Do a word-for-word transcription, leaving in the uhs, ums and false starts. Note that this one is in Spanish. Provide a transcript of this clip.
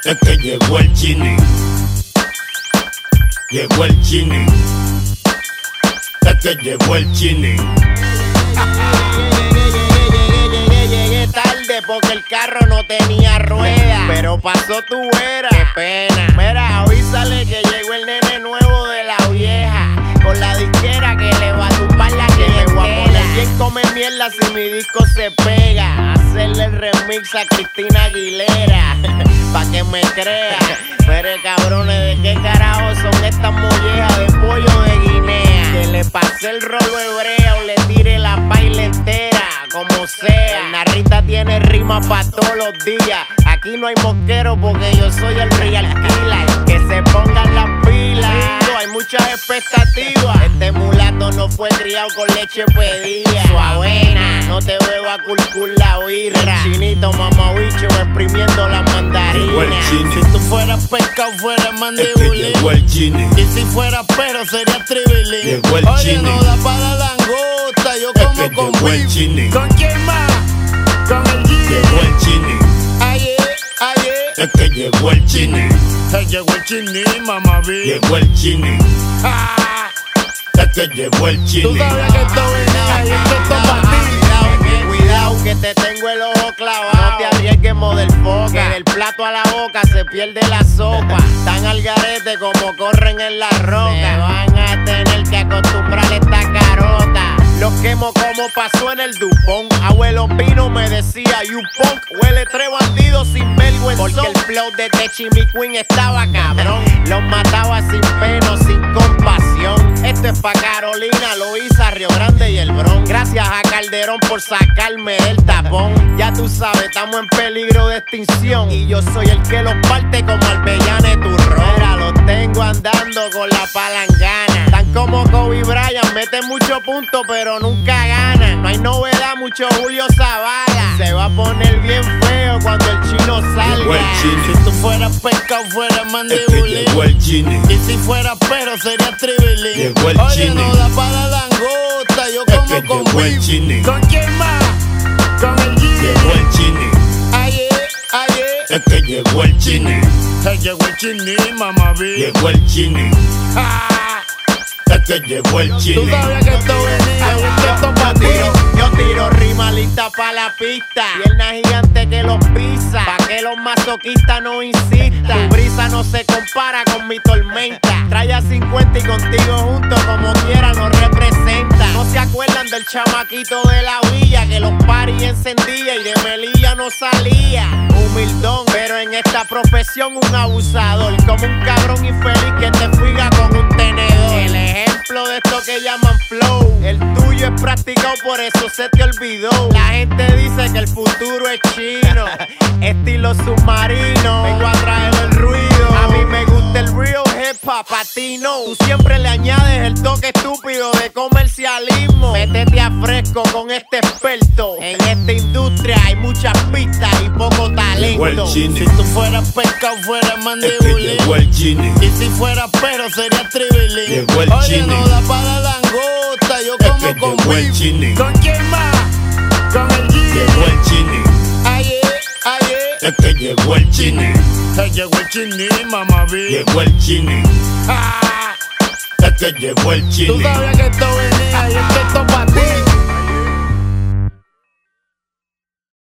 Es que llegó el chini. Llegó el chini. Es que llegó el chini. Llegué tarde porque el carro no tenía ruedas, pero pasó tu era, qué pena. Mira, avísale que llegó el nene nuevo de la vieja, con la disquera que le va a tumbar la que me voy a poner bien come mierda si mi disco se pega. Hacerle el remix a Cristina Aguilera, pa' que me crea. Mire cabrones, ¿de qué carajo son estas mollejas de pollo de Guinea? Que le pase el rolo hebrea o le tire la baila entera, como sea. El Narrita tiene rima pa' todos los días. Aquí no hay mosquero porque yo soy el real killer. Que se pongan las pilas, hay muchas expectativas. Este mulato no fue criado con leche pedida. Su avena, no te veo a culcul la birra. Chinito mamabicho exprimiendo las mandarinas. Si tú fueras pescado fueras mandibulín. Es que llegó el chini. Y si fueras perro sería tribilín. Llegó el Oye, chini. no da para la langosta, yo Es como que con llegó el beef. chini. ¿Con quién más? Con el G. Llegó el chini. Aye, aye. Es que llegó el chini. Se llegó el chini, mamá vi. Llegó el chini. Ah, Es que llegó el tú chini. sabías que esto venía y esto es para ti. Cuidado que te tengo el ojo clavado. No te arriesgues, motherfucker, que del plato a la boca se pierde la sopa. Tan al garete como corren en la roca. Se van a tener que acostumbrar esta carota. Los quemo como pasó en el Dupont. Abuelo Pino me decía, you punk. Huele tres bandidos sin vergüenza. Porque el flow de Techimi Queen estaba cabrón. Los mataba sin pena, sin compasión. Esto es pa' Carolina, Loíza, Río Grande y el Bronx. Gracias a Calderón por sacarme del tapón. Ya tú sabes, estamos en peligro de extinción. Y yo soy el que los parte como Albellane Turrón. Mira, los tengo andando con la palangana. Tan como Kobe Bryant, mete muchos puntos pero nunca gana. No hay novedad, mucho Julio Zavala. Se va a poner bien feo cuando el chino salga. Llegó el chini. Si tú fueras pescado fueras Es que mandibulín. llegó el chini. Y si fuera perro sería tribilín. Llegó el Oye, chini. no da para la langosta, yo Es como que con llegó el beef. chini. ¿Con quién más? Con el G. Llegó el chini. Aye, aye. Es que llegó el chini. Se llegó el chini, mamá vi. Llegó el chini. Ah, Es que llegó el tú chini. sabías que esto venía y que esto pa' ti. Yo tiro rima lista pa' la pista. Pierna gigante que los pisa. Pa' que los masoquistas no insistan. Tu brisa no se compara con mi tormenta. Trae a cincuenta y contigo junto como quiera nos representa. No se acuerdan del chamaquito de la villa que los paris encendía y de Melilla no salía. Humildón, pero en esta profesión un abusador. Como un cabrón infeliz que te fuiga con un tenedor. El ejemplo de esto que llaman flow. El tuyo es practicado, por eso se te olvidó. La gente dice que el futuro es chino. Estilo submarino. Vengo a traer el ruido. A mí me gusta el real hip hop, a ti no. Tú siempre le añades el toque estúpido de comercialismo. Métete a fresco con este experto. En esta industria hay muchas pistas y poco Llegó el talento. chini. Si tú fueras pescado fueras Es que mandibulín. llegó el chini. Y si fueras perro sería tribilín. Llegó el Oye, chini. no da para la langosta, yo Es como que con llegó el beef. chini. ¿Con quién más? Con el G. Llegó el chini. Aye, aye. Es que llegó el chini. Se llegó el chini, mamá vi. Llegó el chini. Ah, Es que llegó el tú chini. sabías que esto venía y es que esto pa' ti.